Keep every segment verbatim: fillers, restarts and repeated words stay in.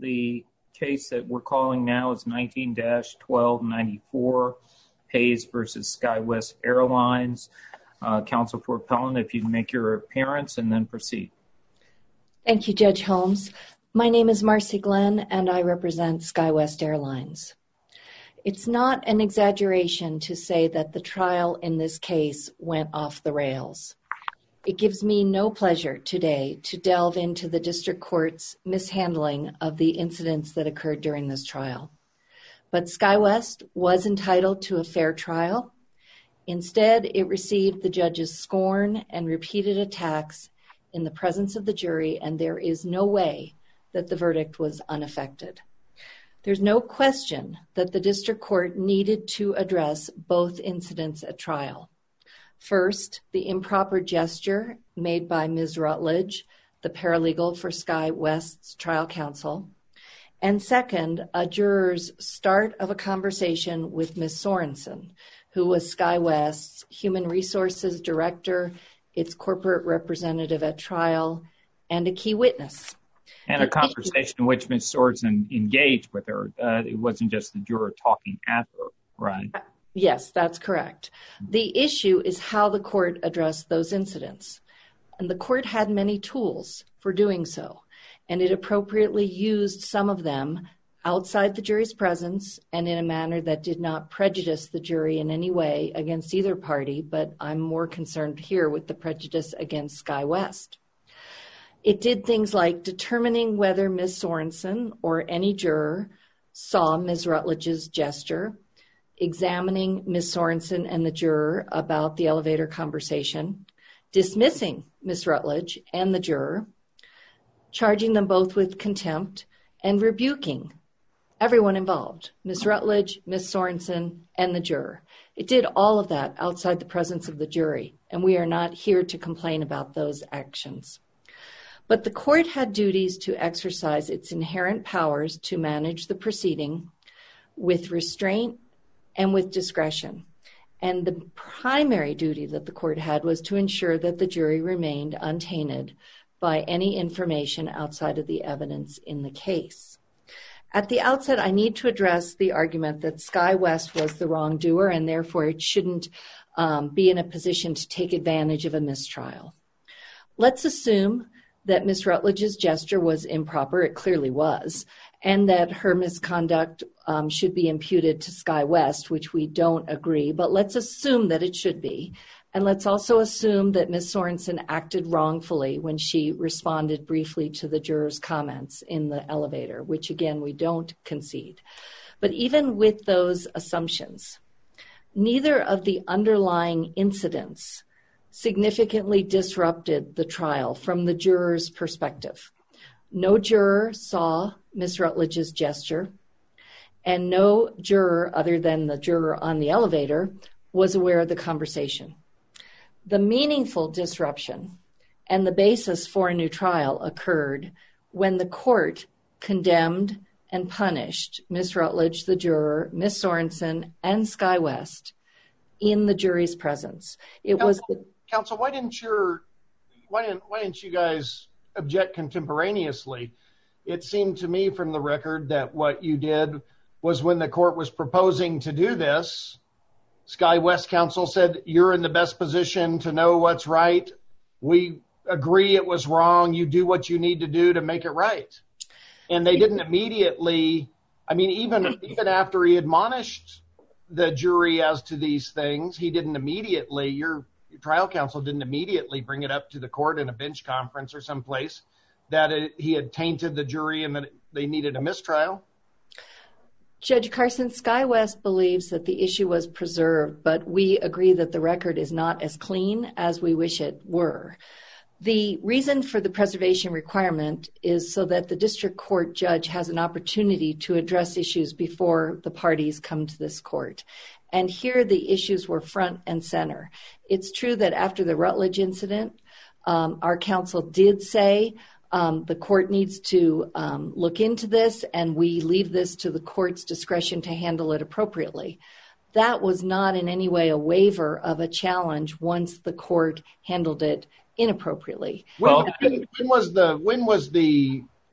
The case that we're calling now is nineteen dash twelve ninety-four, Hayes versus SkyWest Airlines. Uh, Counsel for Appellant, if you'd make your appearance and then proceed. Thank you, Judge Holmes. My name is Marcy Glenn, and I represent SkyWest Airlines. It's not an exaggeration to say that the trial in this case went off the rails. It gives me no pleasure today to delve into the district court's mishandling of the incidents that occurred during this trial. But SkyWest was entitled to a fair trial. Instead, it received the judge's scorn and repeated attacks in the presence of the jury, and there is no way that the verdict was unaffected. There's no question that the district court needed to address both incidents at trial. First, the improper gesture made by Miz Rutledge, the paralegal for SkyWest's trial counsel. And second, a juror's start of a conversation with Miz Sorensen, who was SkyWest's human resources director, its corporate representative at trial, and a key witness. And a conversation in which Miz Sorensen engaged with her. Uh, it wasn't just the juror talking at her, right? Yes, that's correct. The issue is how the court addressed those incidents. And the court had many tools for doing so, and it appropriately used some of them outside the jury's presence and in a manner that did not prejudice the jury in any way against either party, but I'm more concerned here with the prejudice against SkyWest. It did things like determining whether Miz Sorensen or any juror saw Miz Rutledge's gesture, examining Miz Sorensen and the juror about the elevator conversation, dismissing Miz Rutledge and the juror, charging them both with contempt, and rebuking everyone involved, Miz Rutledge, Miz Sorensen, and the juror. It did all of that outside the presence of the jury, and we are not here to complain about those actions. But the court had duties to exercise its inherent powers to manage the proceeding with restraint and with discretion. And the primary duty that the court had was to ensure that the jury remained untainted by any information outside of the evidence in the case. At the outset, I need to address the argument that SkyWest was the wrongdoer and therefore it shouldn't um, be in a position to take advantage of a mistrial. Let's assume that Miz Rutledge's gesture was improper, it clearly was, and that her misconduct um, should be imputed to SkyWest, which we don't agree, but let's assume that it should be. And let's also assume that Miz Sorensen acted wrongfully when she responded briefly to the juror's comments in the elevator, which again, we don't concede. But even with those assumptions, neither of the underlying incidents significantly disrupted the trial from the juror's perspective. No juror saw Miz Rutledge's gesture, and no juror other than the juror on the elevator was aware of the conversation. The meaningful disruption and the basis for a new trial occurred when the court condemned and punished Miz Rutledge, the juror, Miz Sorensen, and SkyWest in the jury's presence. It Counsel, was the Counsel, why didn't your why didn't why didn't you guys object contemporaneously? It seemed to me from the record that what you did was when the court was proposing to do this, SkyWest counsel said, you're in the best position to know what's right. We agree it was wrong. You do what you need to do to make it right. And they didn't immediately, I mean, even, even after he admonished the jury as to these things, he didn't immediately, your, your trial counsel didn't immediately bring it up to the court in a bench conference or someplace that it, he had tainted the jury and that they needed a mistrial. Judge Carson, SkyWest believes that the issue was preserved, but we agree that the record is not as clean as we wish it were. The reason for the preservation requirement is so that the district court judge has an opportunity to address issues before the parties come to this court. And here the issues were front and center. It's true that after the Rutledge incident, um, our counsel did say Um, the court needs to um, look into this, and we leave this to the court's discretion to handle it appropriately. That was not in any way a waiver of a challenge once the court handled it inappropriately. Well, when, when was the when was the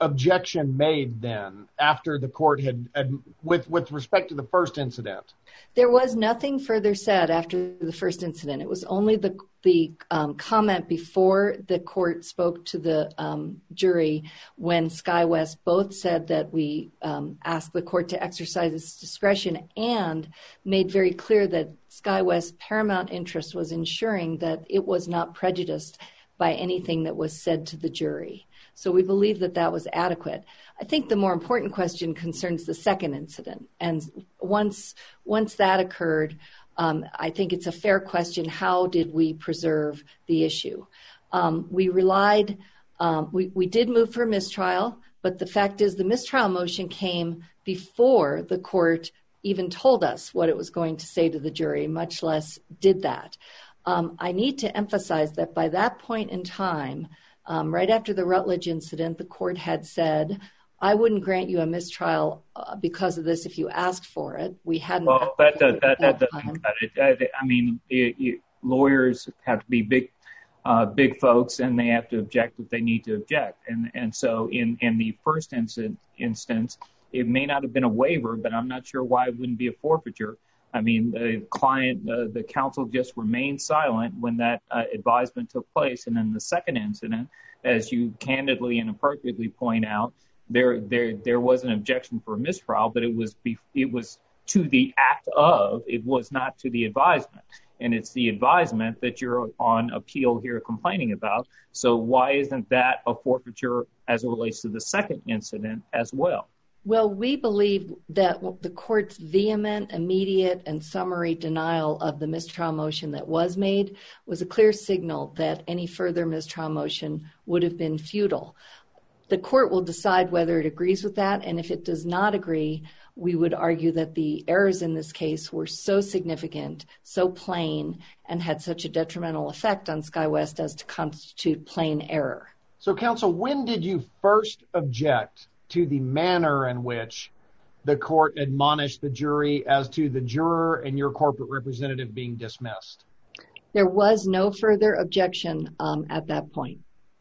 objection made then after the court had, had with, with respect to the first incident? There was nothing further said after the first incident. It was only the the um, comment before the court spoke to the um, jury when SkyWest both said that we um, asked the court to exercise its discretion and made very clear that SkyWest's paramount interest was ensuring that it was not prejudiced by anything that was said to the jury. So we believe that that was adequate. I think the more important question concerns the second incident. And once once that occurred, um, I think it's a fair question, how did we preserve the issue? Um, we relied, um, we, we did move for mistrial, but the fact is the mistrial motion came before the court even told us what it was going to say to the jury, much less did that. Um, I need to emphasize that by that point in time, Um, right after the Rutledge incident, the court had said, I wouldn't grant you a mistrial uh, because of this if you asked for it. We hadn't. Well, that, that, that, that doesn't cut it. I mean, it, it, lawyers have to be big, uh, big folks, and they have to object if they need to object. And and so in, in the first instance, instance, it may not have been a waiver, but I'm not sure why it wouldn't be a forfeiture. I mean, the client, uh, the counsel just remained silent when that uh, advisement took place. And in the second incident, as you candidly and appropriately point out, there there there was an objection for a mistrial, but it was be, it was to the act of, it was not to the advisement. And it's the advisement that you're on appeal here complaining about. So why isn't that a forfeiture as it relates to the second incident as well? Well, we believe that the court's vehement, immediate, and summary denial of the mistrial motion that was made was a clear signal that any further mistrial motion would have been futile. The court will decide whether it agrees with that, and if it does not agree, we would argue that the errors in this case were so significant, so plain, and had such a detrimental effect on SkyWest as to constitute plain error. So, counsel, when did you first object to the manner in which the court admonished the jury as to the juror and your corporate representative being dismissed? There was no further objection um, at that point.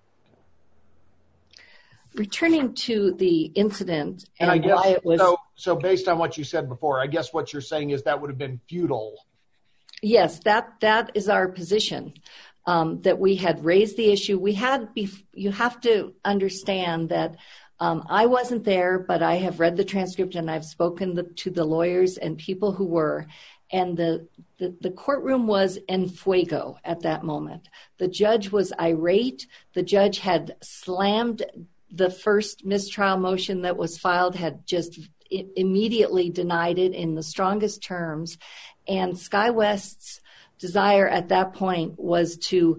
Returning to the incident and, and I guess, why it was... So, so based on what you said before, I guess what you're saying is that would have been futile. Yes, that that is our position, um, that we had raised the issue. We had, bef- you have to understand that Um, I wasn't there, but I have read the transcript and I've spoken the, to the lawyers and people who were, and the, the, the courtroom was en fuego at that moment. The judge was irate. The judge had slammed the first mistrial motion that was filed, had just I- immediately denied it in the strongest terms. And SkyWest's desire at that point was to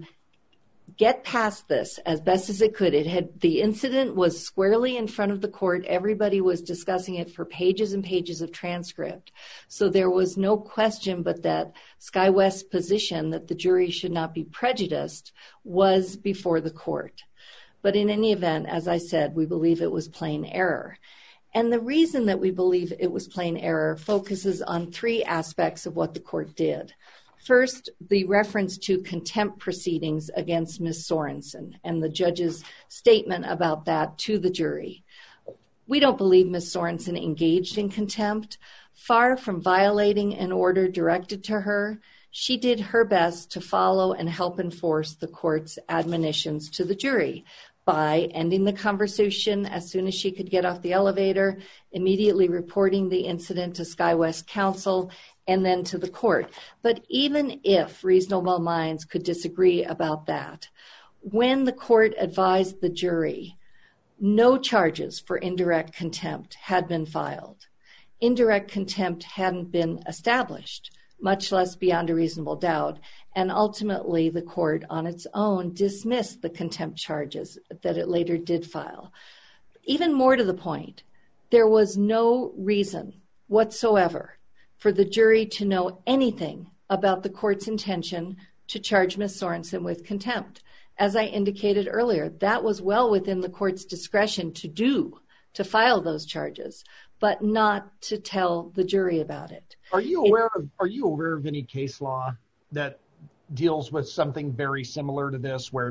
get past this as best as it could. It had, the incident was squarely in front of the court. Everybody was discussing it for pages and pages of transcript. So there was no question but that SkyWest's position that the jury should not be prejudiced was before the court. But in any event, as I said, we believe it was plain error. And the reason that we believe it was plain error focuses on three aspects of what the court did. First, the reference to contempt proceedings against Miz Sorensen and the judge's statement about that to the jury. We don't believe Miz Sorensen engaged in contempt. Far from violating an order directed to her, she did her best to follow and help enforce the court's admonitions to the jury by ending the conversation as soon as she could get off the elevator, immediately reporting the incident to SkyWest counsel, and then to the court. But even if reasonable minds could disagree about that, when the court advised the jury, no charges for indirect contempt had been filed. Indirect contempt hadn't been established, much less beyond a reasonable doubt, and ultimately the court on its own dismissed the contempt charges that it later did file. Even more to the point, there was no reason whatsoever for the jury to know anything about the court's intention to charge Miz Sorensen with contempt. As I indicated earlier, that was well within the court's discretion to do, to file those charges, but not to tell the jury about it. Are you aware of, are you aware of any case law that deals with something very similar to this, where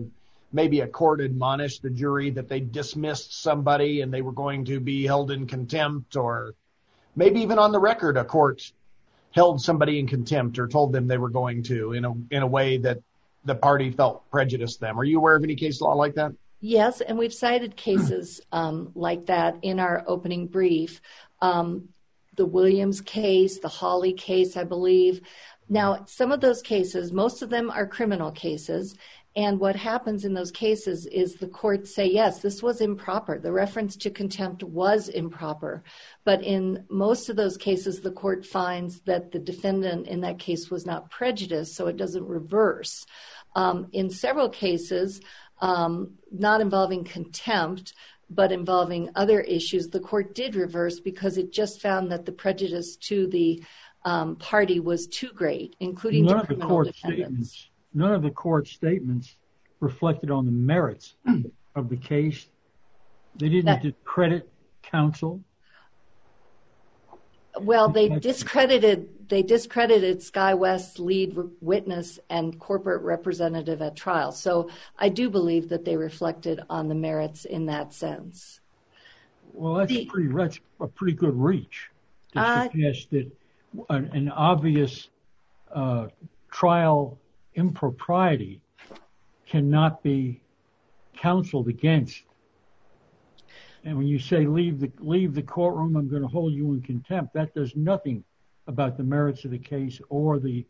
maybe a court admonished the jury that they dismissed somebody and they were going to be held in contempt, or maybe even on the record, a court held somebody in contempt or told them they were going to in a in a way that the party felt prejudiced them. Are you aware of any case law like that? Yes, and we've cited cases um, like that in our opening brief. Um, the Williams case, the Hawley case, I believe. Now, some of those cases, most of them are criminal cases. And what happens in those cases is the courts say, yes, this was improper. The reference to contempt was improper. But in most of those cases, the court finds that the defendant in that case was not prejudiced, so it doesn't reverse. Um, in several cases, um, not involving contempt, but involving other issues, the court did reverse because it just found that the prejudice to the um, party was too great, including None the of the criminal court defendants. statements. None of the court statements reflected on the merits of the case. They didn't That- discredit counsel. Well, they discredited they discredited SkyWest's lead witness and corporate representative at trial. So I do believe that they reflected on the merits in that sense. Well, that's The- pretty that's a pretty good reach to Uh, suggest that an, an obvious uh, trial impropriety cannot be counseled against. And when you say leave the leave the courtroom, I'm going to hold you in contempt, that does nothing about the merits of the case or the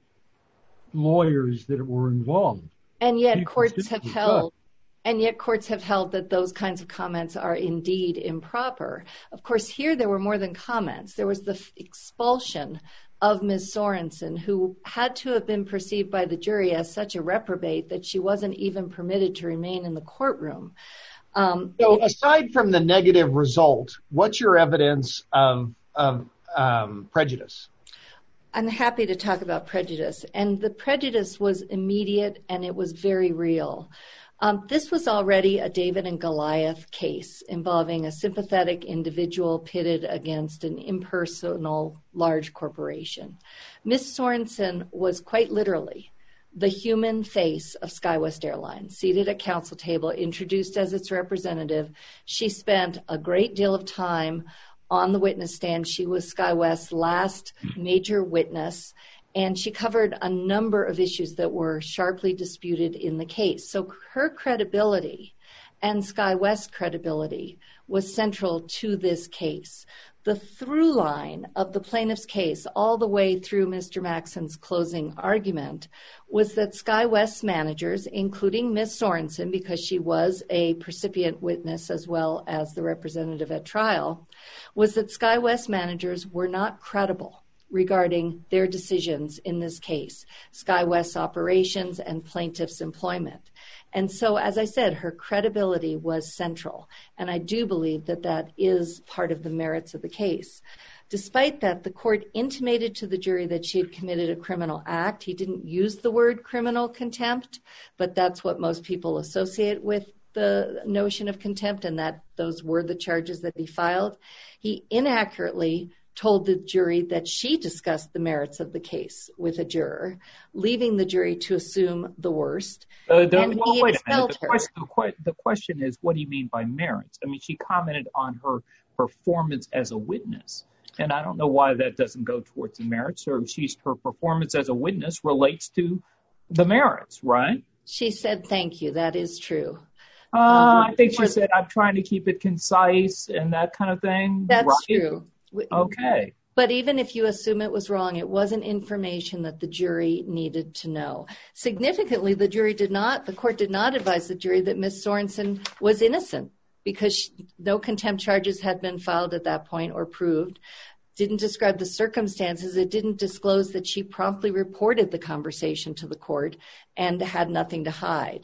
lawyers that were involved. And yet You courts consider have it held and yet courts have held that those kinds of comments are indeed improper. Of course, here there were more than comments. There was the f- expulsion of Miz Sorensen, who had to have been perceived by the jury as such a reprobate that she wasn't even permitted to remain in the courtroom. Um, So aside from the negative result, what's your evidence of, of um, prejudice? I'm happy to talk about prejudice. And the prejudice was immediate and it was very real. Um, this was already a David and Goliath case involving a sympathetic individual pitted against an impersonal large corporation. Miz Sorensen was quite literally the human face of SkyWest Airlines, seated at counsel table, introduced as its representative. She spent a great deal of time on the witness stand. She was SkyWest's last major witness, and she covered a number of issues that were sharply disputed in the case. So her credibility and SkyWest's credibility was central to this case. The through line of the plaintiff's case all the way through Mister Maxson's closing argument was that SkyWest's managers, including Miz Sorensen, because she was a percipient witness as well as the representative at trial, was that SkyWest managers were not credible regarding their decisions in this case, SkyWest's operations and plaintiff's employment. And so, as I said, her credibility was central. And I do believe that that is part of the merits of the case. Despite that, the court intimated to the jury that she had committed a criminal act. He didn't use the word criminal contempt, but that's what most people associate with the notion of contempt, and that those were the charges that he filed. He inaccurately told the jury that she discussed the merits of the case with a juror, leaving the jury to assume the worst. Uh, the, and well, he wait a minute. expelled The her. question, the, que- the question is, what do you mean by merits? I mean, she commented on her performance as a witness, and I don't know why that doesn't go towards the merits, or she's her performance as a witness relates to the merits, right? She said, thank you. That is true. Uh, Um, I think she for- said, I'm trying to keep it concise and that kind of thing. That's right? true. Okay. But even if you assume it was wrong, it wasn't information that the jury needed to know. Significantly, the jury did not, the court did not advise the jury that Miz Sorensen was innocent because she, no contempt charges had been filed at that point or proved. Didn't describe the circumstances. It didn't disclose that she promptly reported the conversation to the court and had nothing to hide.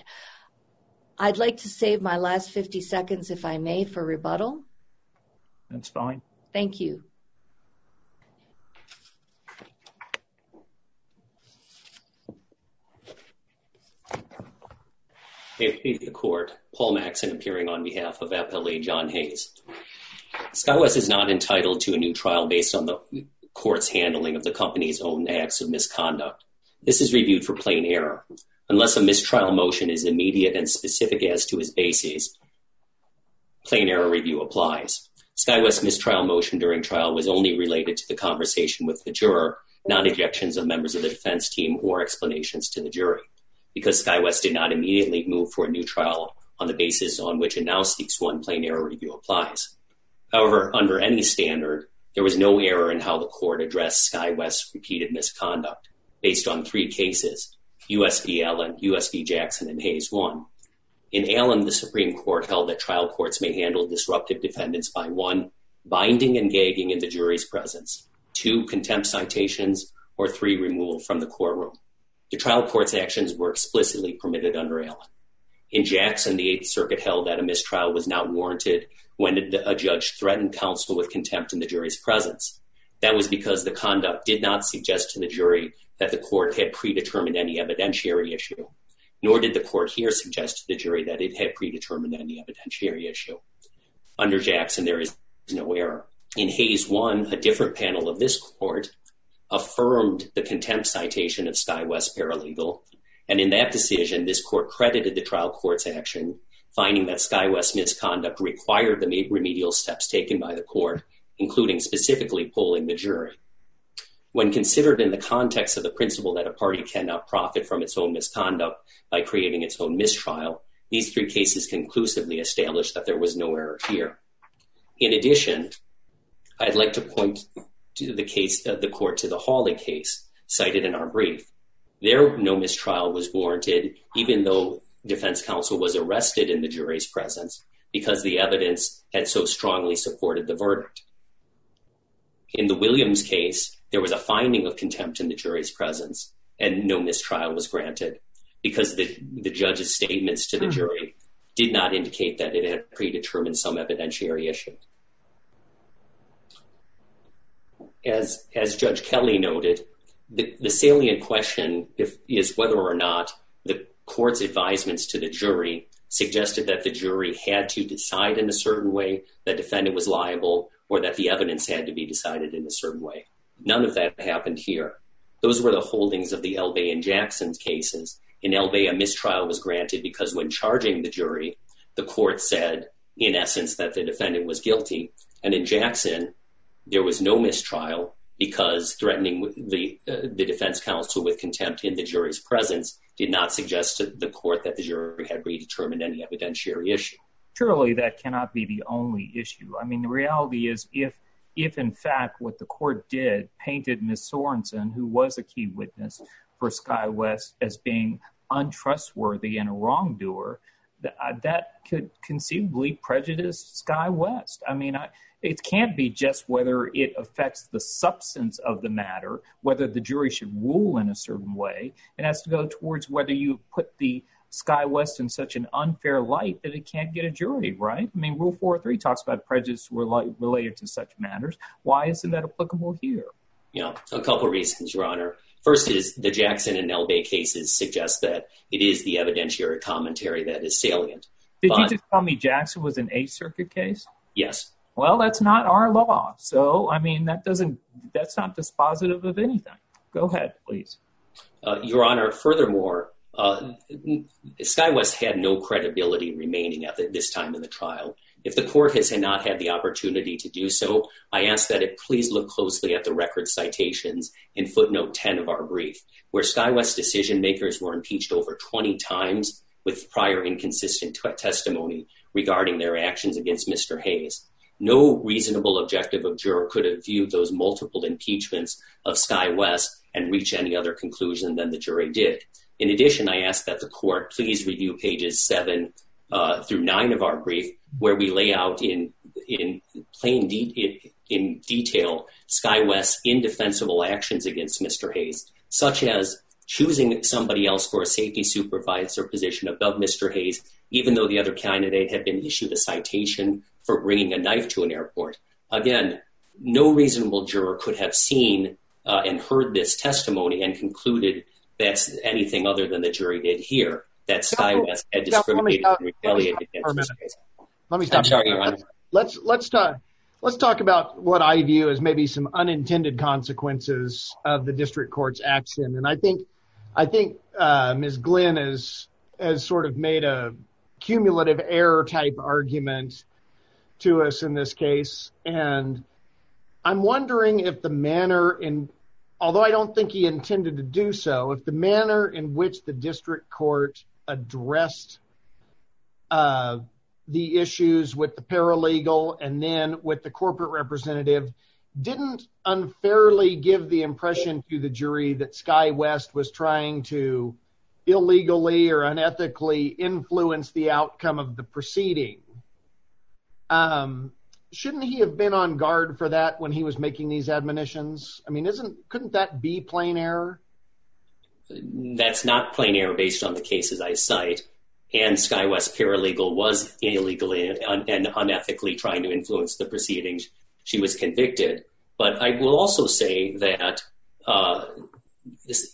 I'd like to save my last fifty seconds, if I may, for rebuttal. That's fine. Thank you. May it please the court, Paul Maxson appearing on behalf of Appellee John Hayes. SkyWest is not entitled to a new trial based on the court's handling of the company's own acts of misconduct. This is reviewed for plain error. Unless a mistrial motion is immediate and specific as to its bases, plain error review applies. SkyWest's mistrial motion during trial was only related to the conversation with the juror, not ejections of members of the defense team or explanations to the jury. Because SkyWest did not immediately move for a new trial on the basis on which it now seeks one, plain error review applies. However, under any standard, there was no error in how the court addressed SkyWest's repeated misconduct based on three cases, U S v Allen, U S v Jackson, and Hayes one. In Allen, the Supreme Court held that trial courts may handle disruptive defendants by one, binding and gagging in the jury's presence, two, contempt citations, or three, removal from the courtroom. The trial court's actions were explicitly permitted under Allen. In Jackson, the Eighth Circuit held that a mistrial was not warranted when a judge threatened counsel with contempt in the jury's presence. That was because the conduct did not suggest to the jury that the court had predetermined any evidentiary issue, nor did the court here suggest to the jury that it had predetermined any evidentiary issue. Under Jackson, there is no error. In Hayes one, a different panel of this court affirmed the contempt citation of SkyWest paralegal, and in that decision, this court credited the trial court's action, finding that SkyWest's misconduct required the remedial steps taken by the court, including specifically polling the jury. When considered in the context of the principle that a party cannot profit from its own misconduct by creating its own mistrial, these three cases conclusively establish that there was no error here. In addition, I'd like to point to the case of the court to the Hawley case cited in our brief. There, no mistrial was warranted, even though defense counsel was arrested in the jury's presence because the evidence had so strongly supported the verdict. In the Williams case, there was a finding of contempt in the jury's presence, and no mistrial was granted because the, the judge's statements to the jury did not indicate that it had predetermined some evidentiary issue. As, as Judge Kelly noted, the, the salient question if, is whether or not the court's advisements to the jury suggested that the jury had to decide in a certain way that defendant was liable or that the evidence had to be decided in a certain way. None of that happened here. Those were the holdings of the Elbey and Jackson's cases. In Elbey, a mistrial was granted because when charging the jury, the court said, in essence, that the defendant was guilty. And in Jackson, there was no mistrial because threatening the, uh, the defense counsel with contempt in the jury's presence did not suggest to the court that the jury had predetermined any evidentiary issue. Surely that cannot be the only issue. I mean, the reality is if If, in fact, what the court did painted Miz Sorensen, who was a key witness for SkyWest, as being untrustworthy and a wrongdoer, that, uh, that could conceivably prejudice SkyWest. I mean, I, it can't be just whether it affects the substance of the matter, whether the jury should rule in a certain way. It has to go towards whether you put the SkyWest in such an unfair light that it can't get a jury, right? I mean, Rule four oh three talks about prejudice related to such matters. Why isn't that applicable here? Yeah, a couple of reasons, Your Honor. First is the Jackson and Elbey cases suggest that it is the evidentiary commentary that is salient. Did but, you just tell me Jackson was an Eighth Circuit case? Yes. Well, that's not our law. So, I mean, that doesn't, that's not dispositive of anything. Go ahead, please. Uh, Your Honor, furthermore, Uh, SkyWest had no credibility remaining at the, this time in the trial. If the court has not had the opportunity to do so, I ask that it please look closely at the record citations in footnote ten of our brief, where SkyWest decision makers were impeached over twenty times with prior inconsistent t- testimony regarding their actions against Mister Hayes. No reasonable objective observer could have viewed those multiple impeachments of SkyWest and reach any other conclusion than the jury did. In addition, I ask that the court please review pages seven uh, through nine of our brief, where we lay out in in plain de- in detail SkyWest's indefensible actions against Mister Hayes, such as choosing somebody else for a safety supervisor position above Mister Hayes, even though the other candidate had been issued a citation for bringing a knife to an airport. Again, no reasonable juror could have seen uh, and heard this testimony and concluded that's anything other than the jury did here, that SkyWest had discriminated and retaliated against Mister Hayes. Let me stop. I'm sorry, Your Honor. Let's, let's talk. Let's talk about what I view as maybe some unintended consequences of the district court's action. And I think I think uh, Miz Glenn has, has sort of made a cumulative error type argument to us in this case. And I'm wondering if the manner in, although I don't think he intended to do so, if the manner in which the district court addressed uh, the issues with the paralegal and then with the corporate representative didn't unfairly give the impression to the jury that Sky West was trying to illegally or unethically influence the outcome of the proceeding. Um, shouldn't he have been on guard for that when he was making these admonitions? I mean, isn't couldn't that be plain error? That's not plain error based on the cases I cite. And Sky West paralegal was illegally and unethically trying to influence the proceedings. She was convicted. But I will also say that uh, this,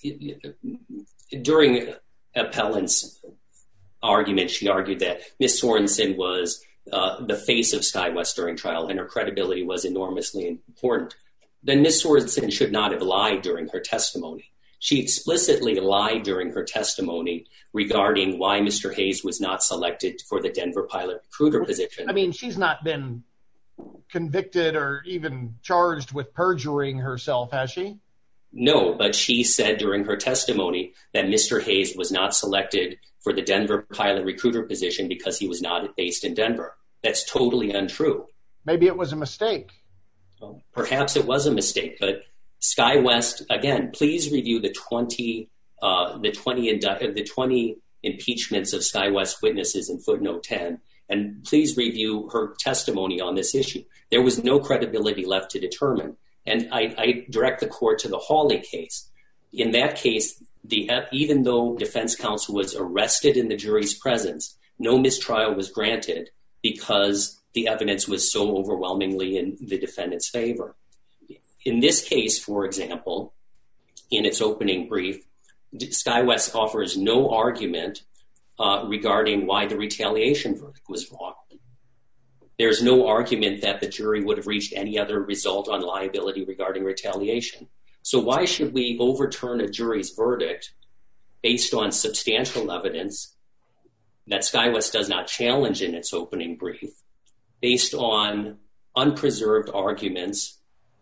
during Appellant's argument, she argued that Miz Sorensen was uh, the face of Sky West during trial and her credibility was enormously important. Then Miz Sorensen should not have lied during her testimony. She explicitly lied during her testimony regarding why Mister Hayes was not selected for the Denver pilot recruiter position. I mean, she's not been convicted or even charged with perjuring herself, has she? No, but she said during her testimony that Mister Hayes was not selected for the Denver pilot recruiter position because he was not based in Denver. That's totally untrue. Maybe it was a mistake. Well, perhaps it was a mistake, but Sky West, again, please review the twenty, uh, the twenty, indi- the twenty impeachments of Sky West witnesses in footnote ten. And please review her testimony on this issue. There was no credibility left to determine. And I, I direct the court to the Hawley case. In that case, the, even though defense counsel was arrested in the jury's presence, no mistrial was granted because the evidence was so overwhelmingly in the defendant's favor. In this case, for example, in its opening brief, Sky West offers no argument Uh, regarding why the retaliation verdict was wrong. There's no argument that the jury would have reached any other result on liability regarding retaliation. So why should we overturn a jury's verdict based on substantial evidence that Sky West does not challenge in its opening brief, based on unpreserved arguments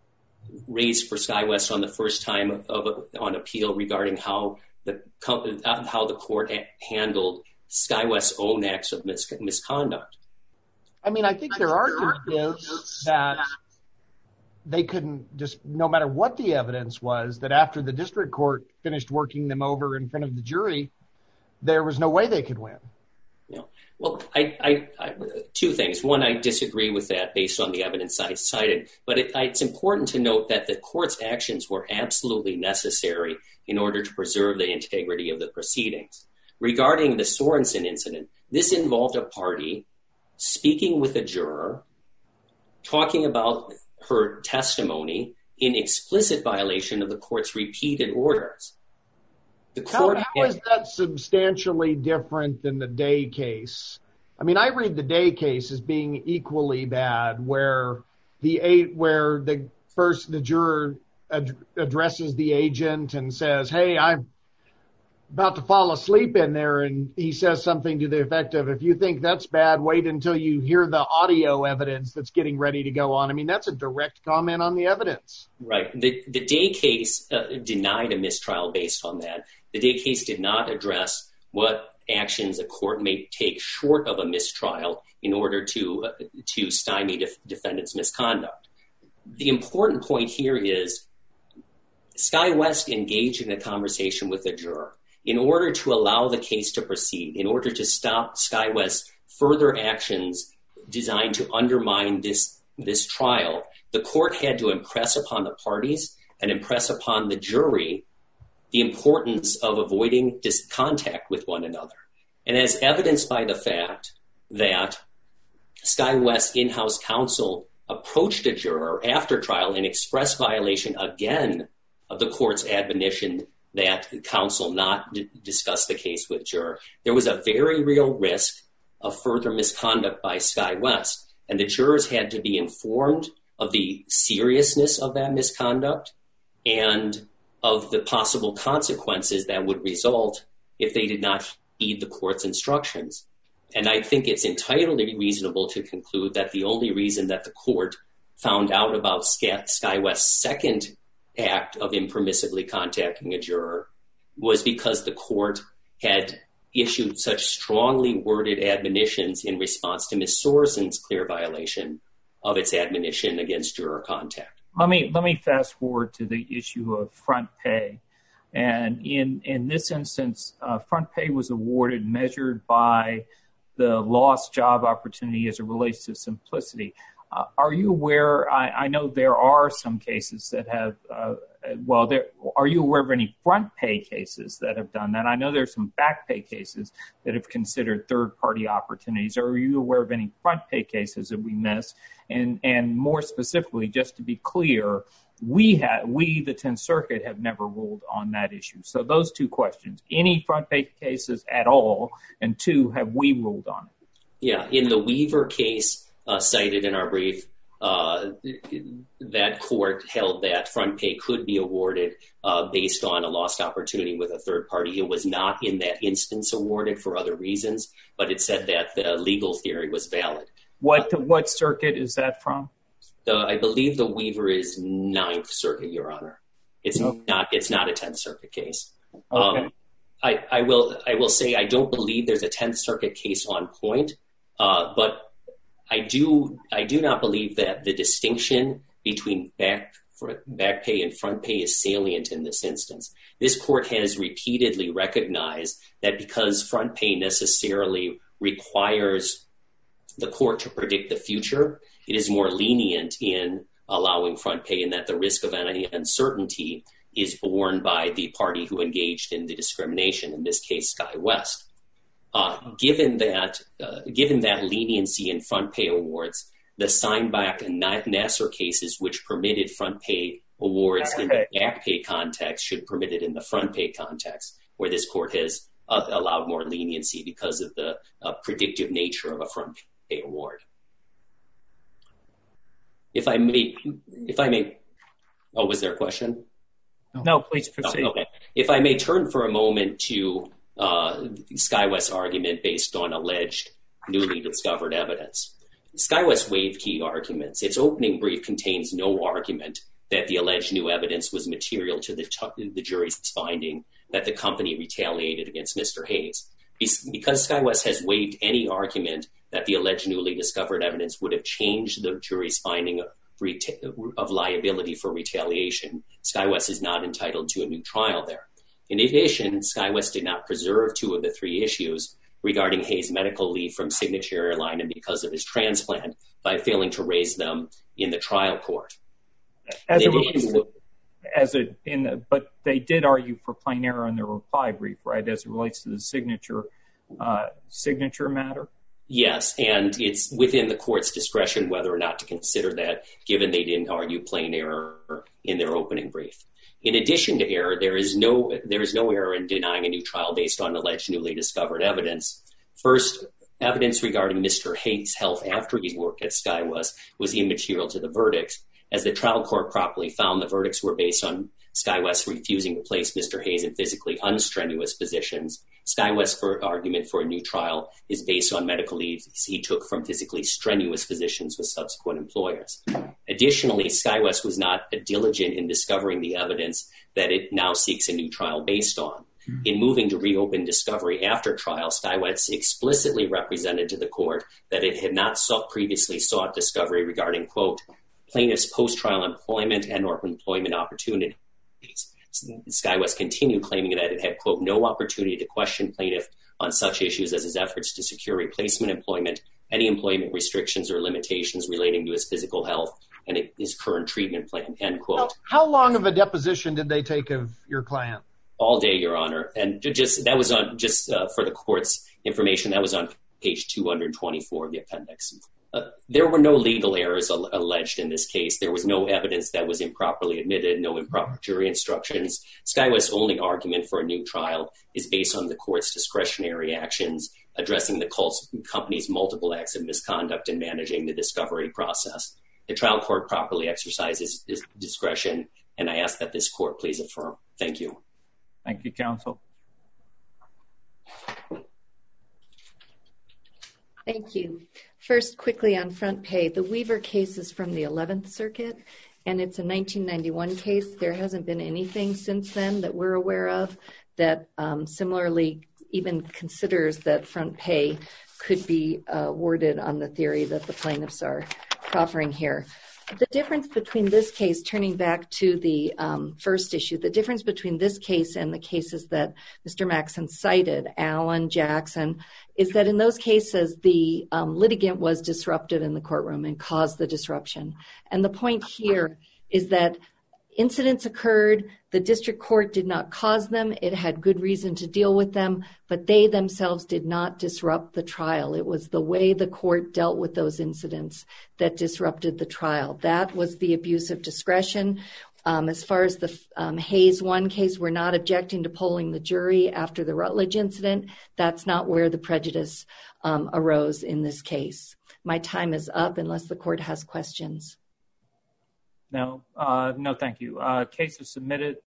raised for Sky West on the first time of, of on appeal regarding how the how the court handled Sky West's own acts of mis- misconduct? I mean, I think their argument is that they couldn't just, no matter what the evidence was, that after the district court finished working them over in front of the jury, there was no way they could win. Yeah. Well, I, I, I, two things. One, I disagree with that based on the evidence I cited, but it, I, it's important to note that the court's actions were absolutely necessary in order to preserve the integrity of the proceedings. Regarding the Sorensen incident, this involved a party speaking with a juror, talking about her testimony in explicit violation of the court's repeated orders. The court how, how is that substantially different than the Day case? I mean, I read the Day case as being equally bad, where the eight, where the first the juror ad- addresses the agent and says, "Hey, I'm about to fall asleep in there," and he says something to the effect of, "If you think that's bad, wait until you hear the audio evidence that's getting ready to go on." I mean, that's a direct comment on the evidence. Right. The, the Day case uh, denied a mistrial based on that. The Day case did not address what actions a court may take short of a mistrial in order to uh, to stymie def- defendant's misconduct. The important point here is Sky West engaged in a conversation with a juror in order to allow the case to proceed, in order to stop Sky West's further actions designed to undermine this, this trial. The court had to impress upon the parties and impress upon the jury the importance of avoiding dis- contact with one another. And as evidenced by the fact that Sky West in-house counsel approached a juror after trial in express violation again of the court's admonition that counsel not d- discuss the case with juror, there was a very real risk of further misconduct by Sky West. And the jurors had to be informed of the seriousness of that misconduct and of the possible consequences that would result if they did not heed the court's instructions. And I think it's entirely reasonable to conclude that the only reason that the court found out about SkyWest's second act of impermissibly contacting a juror was because the court had issued such strongly worded admonitions in response to Miz Sorensen's clear violation of its admonition against juror contact. Let me let me fast forward to the issue of front pay. And in, in this instance, uh, front pay was awarded measured by the lost job opportunity as it relates to simplicity. Uh, are you aware, I, I know there are some cases that have, uh, well, there, are you aware of any front pay cases that have done that? I know there's some back pay cases that have considered third-party opportunities. Are you aware of any front pay cases that we miss? And, and more specifically, just to be clear, we have, we, the Tenth Circuit, have never ruled on that issue. So those two questions, any front pay cases at all, and two, have we ruled on it? Yeah, in the Weaver case uh, cited in our brief, uh, that court held that front pay could be awarded uh, based on a lost opportunity with a third party. It was not in that instance awarded for other reasons, but it said that the legal theory was valid. What uh, what circuit is that from? The, I believe the Weaver is Ninth Circuit, Your Honor. It's okay. not. It's not a Tenth Circuit case. Okay. Um, I, I will. I will say I don't believe there's a Tenth Circuit case on point, uh, but I do. I do not believe that the distinction between back back pay and front pay is salient in this instance. This court has repeatedly recognized that because front pay necessarily requires the court to predict the future, it is more lenient in allowing front pay, and that the risk of any uncertainty is borne by the party who engaged in the discrimination, in this case, SkyWest. Uh, given that, uh, given that leniency in front pay awards, the Steinbach and Nassar cases, which permitted front pay awards in the back pay context, should permit it in the front pay context, where this court has uh, allowed more leniency because of the uh, predictive nature of a front pay award. If I may, if I may, oh, was there a question? No, please proceed. Oh, okay. If I may turn for a moment to uh, SkyWest's argument based on alleged newly discovered evidence. SkyWest waived key arguments. Its opening brief contains no argument that the alleged new evidence was material to the, the jury's finding that the company retaliated against Mister Hayes. Because SkyWest has waived any argument that the alleged newly discovered evidence would have changed the jury's finding of, reta- of liability for retaliation, SkyWest is not entitled to a new trial there. In addition, SkyWest did not preserve two of the three issues regarding Hayes' medical leave from Signature Airline and because of his transplant by failing to raise them in the trial court. As it relates to, as a, in the, but they did argue for plain error in their reply brief, right, as it relates to the signature uh, signature matter? Yes, and it's within the court's discretion whether or not to consider that, given they didn't argue plain error in their opening brief. In addition to error, there is no there is no error in denying a new trial based on alleged newly discovered evidence. First, evidence regarding Mister Hayes' health after he worked at SkyWest was immaterial to the verdicts. As the trial court properly found, the verdicts were based on SkyWest refusing to place Mister Hayes in physically unstrenuous positions. SkyWest's argument for a new trial is based on medical leave he took from physically strenuous positions with subsequent employers. Additionally, SkyWest was not diligent in discovering the evidence that it now seeks a new trial based on. In moving to reopen discovery after trial, SkyWest explicitly represented to the court that it had not sought, previously sought discovery regarding, quote, plaintiff's post-trial employment and or employment opportunities. SkyWest continued claiming that it had, quote, no opportunity to question plaintiff on such issues as his efforts to secure replacement employment, any employment restrictions or limitations relating to his physical health, and his current treatment plan, end quote. How long of a deposition did they take of your client? All day, Your Honor. And just that was on just uh, for the court's information, that was on page two hundred twenty-four of the appendix. Uh, there were no legal errors al- alleged in this case. There was no evidence that was improperly admitted, no improper jury instructions. SkyWest's only argument for a new trial is based on the court's discretionary actions addressing the company's multiple acts of misconduct in managing the discovery process. The trial court properly exercises its discretion and I ask that this court please affirm. Thank you. Thank you, counsel. Thank you. First, quickly on front pay, the Weaver case is from the eleventh Circuit, and it's a nineteen ninety-one case. There hasn't been anything since then that we're aware of that um, similarly even considers that front pay could be uh, awarded on the theory that the plaintiffs are proffering here. The difference between this case, turning back to the um, first issue, the difference between this case and the cases that Mister Maxson cited, Allen, Jackson, is that in those cases, the um, litigant was disruptive in the courtroom and caused the disruption. And the point here is that incidents occurred, the district court did not cause them, it had good reason to deal with them, but they themselves did not disrupt the trial. It was the way the court dealt with those incidents that disrupted the trial. That was the abuse of discretion. Um, as far as the um, Hayes one case, we're not objecting to polling the jury after the Rutledge incident. That's not where the prejudice um, arose in this case. My time is up unless the court has questions. No, uh, no, thank you. Uh, case is submitted.